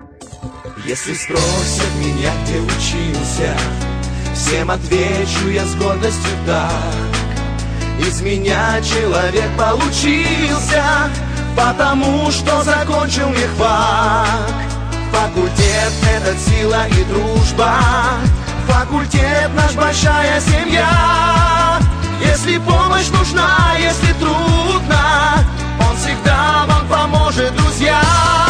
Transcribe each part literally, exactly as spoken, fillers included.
Если спросят меня, где учился, всем отвечу я с гордостью так: из меня человек получился, потому что закончил мехфак. Факультет — это сила и дружба, факультет — наш большая семья. Если помощь нужна, если трудно, он всегда вам поможет, друзья.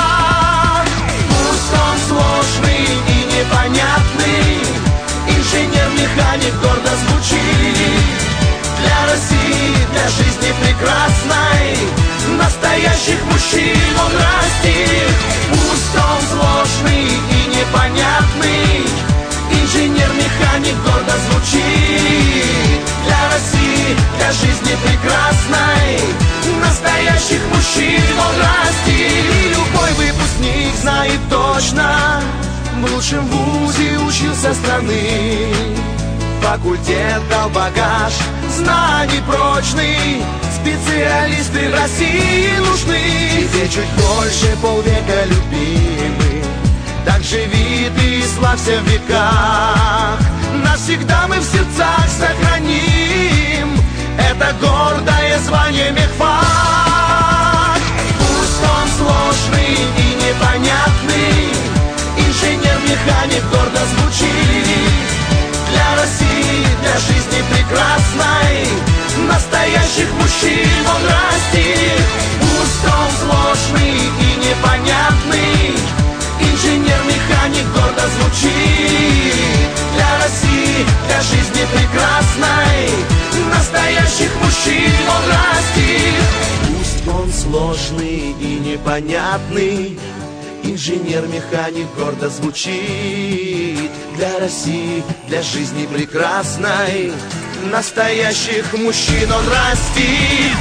Пусть он сложный и непонятный, инженер-механик гордо звучит. Для России, для жизни прекрасной, настоящих мужчин он растит. Пусть он сложный и непонятный, инженер-механик гордо звучит. Для России, для жизни прекрасной, настоящих мужчин он растит. И любой выпускник знает точно, в лучшем вузе учился страны. Факультет дал багаж знаний прочный, специалисты России нужны. Тебе чуть больше полвека любимый, так живи ты и славься в веках. Навсегда мы в сердцах сохраним это гордое звание мехфак. Пусть он сложный и непонятный, инженер-механик гордо звучит. Для России, для жизни прекрасной, настоящих мужчин он растит. Пусть он сложный и непонятный, инженер-механик гордо звучит. Для России, для жизни прекрасной, настоящих мужчин он растит. Пусть он сложный и непонятный, инженер-механик гордо звучит. Для России, для жизни прекрасной, настоящих мужчин он растит.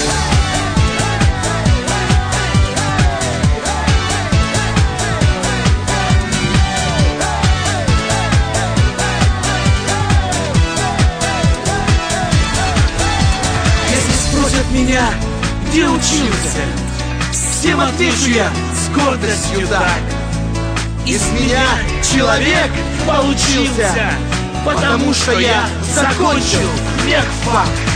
Если спросят меня, где учился, всем отвечу я с гордостью так: из меня человек получился, потому что я закончил мехфак.